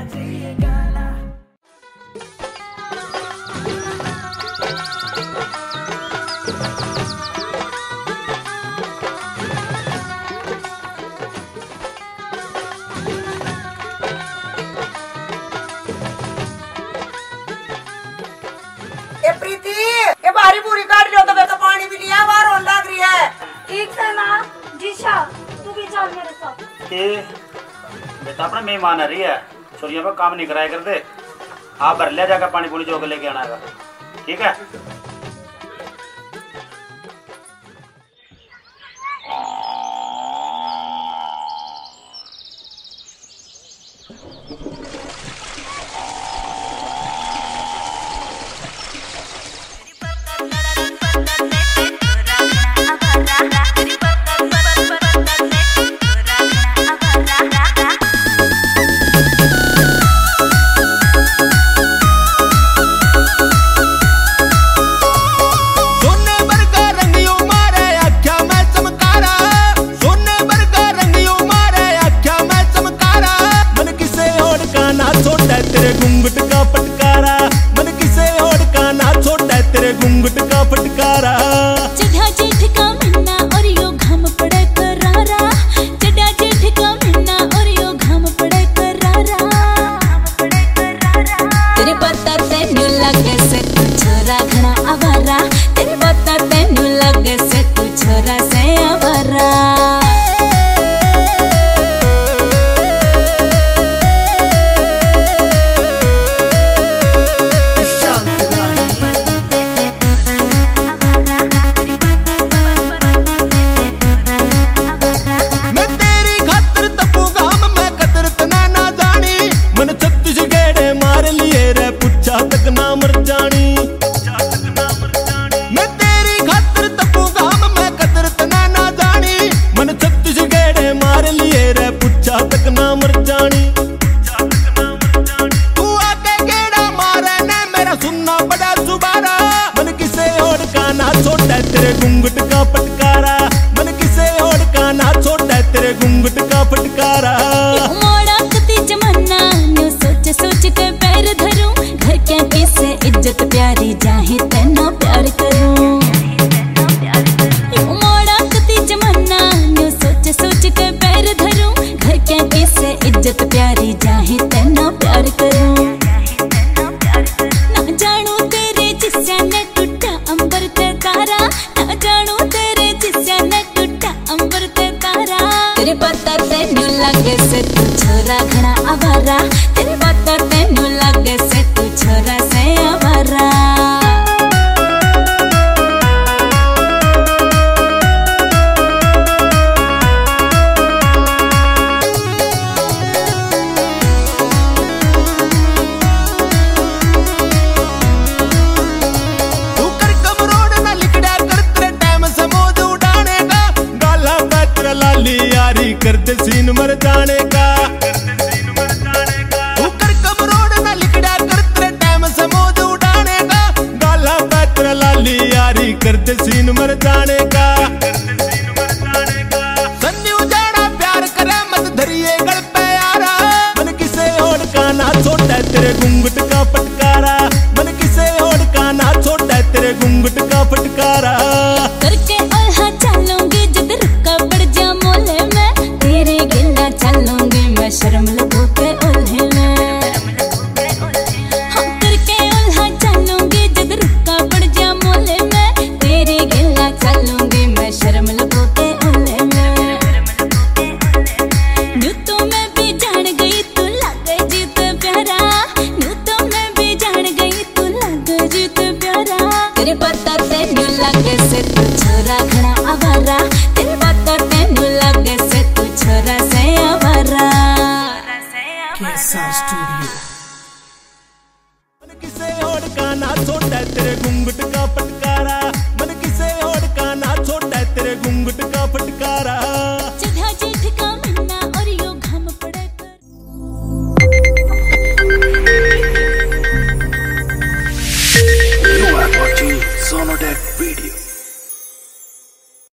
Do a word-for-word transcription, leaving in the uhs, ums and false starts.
बेटा अपना मेहमान आ रही है, छोरियों पर काम नहीं कराया करते। आप भर लिया जाकर पानी पूरी जोकर लेके आना है, ठीक है? करते सीन मर जाने का ऊपर कमरोड ना लिखड़ा करते टाइम से मौज उड़ाने का गाला पैत्र लाली यारी करते सीन मर जाने का सन्नी उजाड़ा प्यार करे मत धरिए गल पे यारा मन किसे और का ना छोटा तेरे घूंघट का